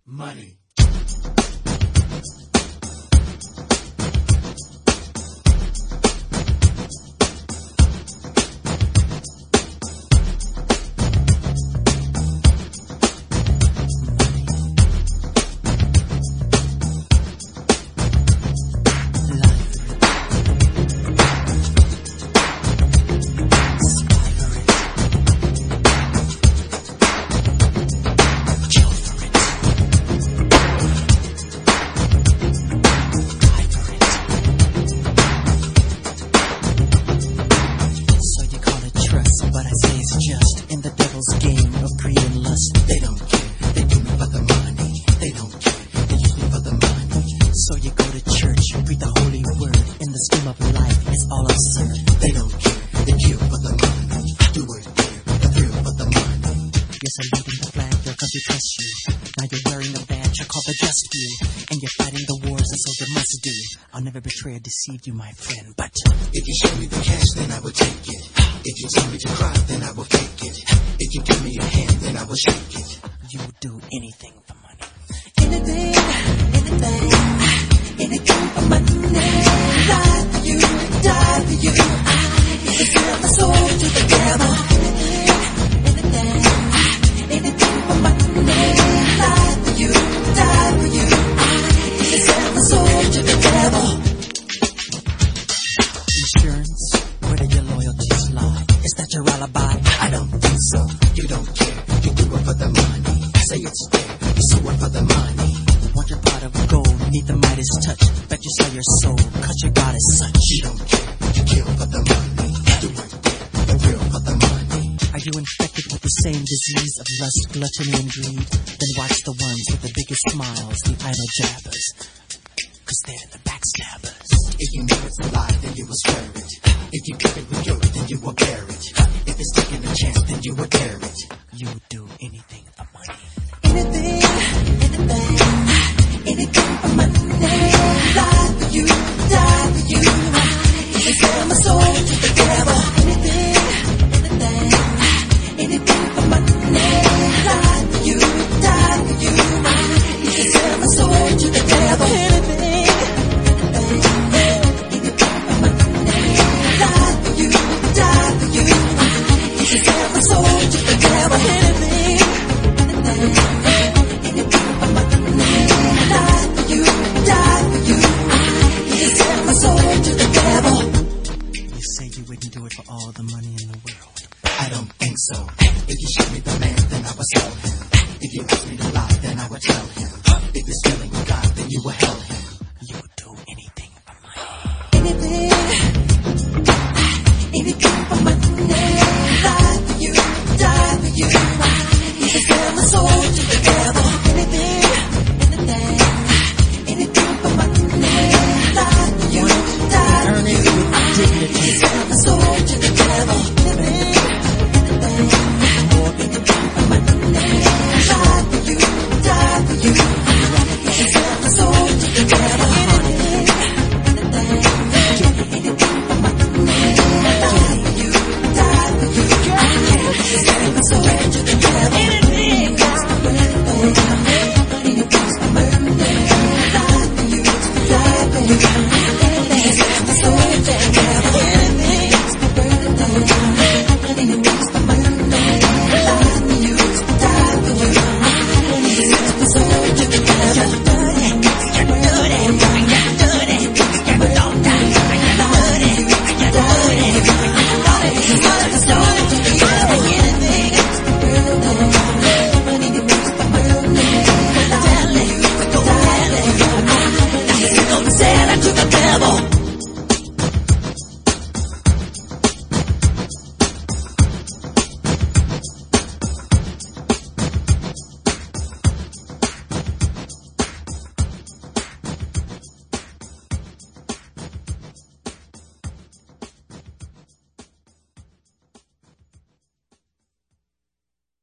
money. Game of greed and lust. They don't care, they do me for the money. They don't care, they use me for the money. So you go to church, read the holy word. In the scheme of life, it's all absurd. They don't care, they kill for the money. Do it there, the thrill for the money. You're saluting the flag, your country trusts you. Now you're wearing a badge, you're called the just few. And you're fighting the wars a soldier must do. I'll never betray or deceive you, my friend, but if you show me the cash, then I will take it. If you tell me to cry, then I will fake it. If you give me your hand, then I will shake it. You will do anything for money. Anything for money. Die for you, die for you. I sell my soul to the devil. Anything for money. Die for you, die for you. I sell my soul to the devil. Insurance, where do your loyalties lie? Is that your alibi? I don't think so. You don't care. You do it for the money. Say it's there. You sue it for the money. Want your pot of gold beneath the Midas touch? Bet you sell your soul, cause your God is such. You don't care. You kill for the money. Do it there. The thrill for the money. Are you infected with the same disease of lust, gluttony, and greed? Then watch the ones with the biggest smiles, the idle jabbers. Cause they're the backstabbers. If you know it's a lie, then you will swear it. If you give it with your, then you will bear it. If it's taking a chance, then you will dare it. You would do anything